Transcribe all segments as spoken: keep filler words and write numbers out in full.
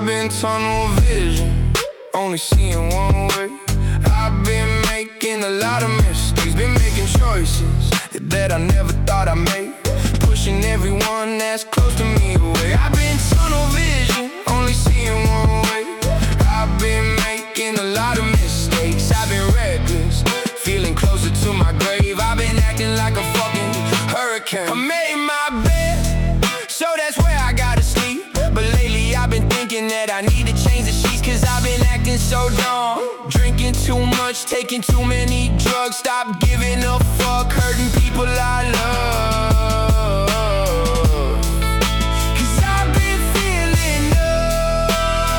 I've been tunnel vision, only seeing one way. I've been making a lot of mistakes, been making choices that I never thought I'd make, pushing everyone that's close to me away. I've been tunnel vision, only seeing one way. I've been making a lot of mistakes, I've been reckless, feeling closer to my grave. I've been acting like a fucking hurricane. I made my bed, so that's where I gotta sleep. But lately I've been thinking that I need to change the sheets, cause I've been acting so dumb. Drinking too much, taking too many drugs. Stop giving a fuck, hurting people I love. Cause I've been feeling love.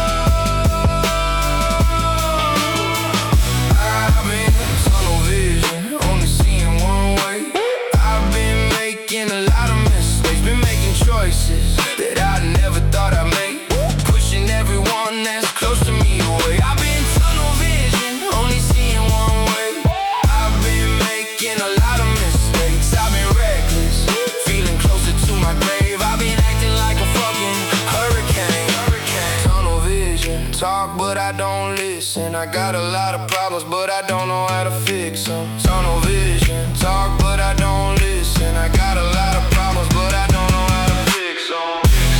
I've been tunnel vision, only seeing one way. I've been making a lot of mistakes, been making choices that I never thought I'd make, pushing everyone that's close to me away. I've been tunnel vision, only seeing one way. I've been making a lot of mistakes, I've been reckless, feeling closer to my grave. I've been acting like a fucking hurricane. Tunnel vision, talk but I don't listen. I got a lot of problems but I don't know how to fix them. Tunnel vision, talk but I don't listen. I got a lot of problems but I don't know how to fix them.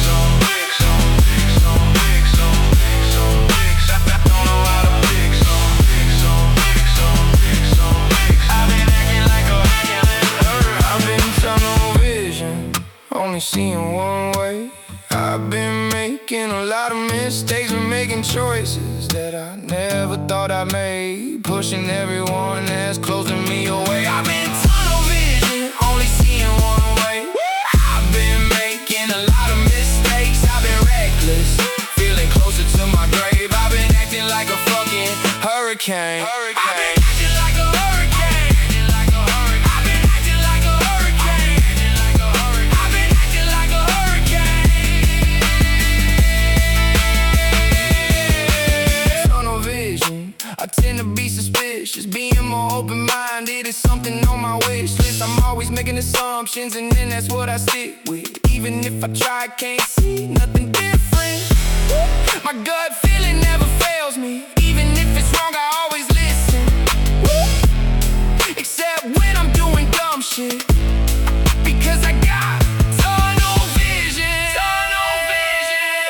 Only seeing one way. I've been making a lot of mistakes, been making choices that I never thought I'd make, pushing everyone that's close to me away. I've been tunnel vision, only seeing one way. I've been making a lot of mistakes, I've been reckless, feeling closer to my grave. I've been acting like a fucking hurricane. I've been acting like a hurricane. I've been acting like a hurricane. I've been acting like a hurricane. Tunnel vision, I tend to be suspicious, being more open-minded is something on my wish list. I'm always making assumptions and then that's what I stick with. Even if I try, I can't see nothing different. My gut feeling never fails me, even if it's wrong, I always listen. Except when I'm doing dumb shit, because I got tunnel vision. Tunnel vision.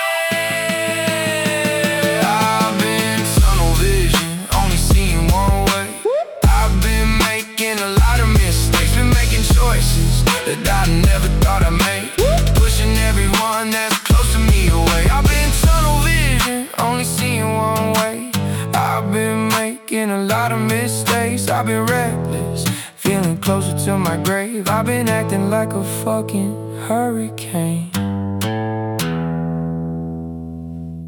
I've been tunnel vision, only seeing one way. I've been making a lot of mistakes, been making choices that I never thought I'd make, pushing everyone that's close to me away. I've been tunnel vision, only seeing one way. I've been making a lot of mistakes, I've been reckless, feeling closer to my grave. I've been acting like a fucking hurricane.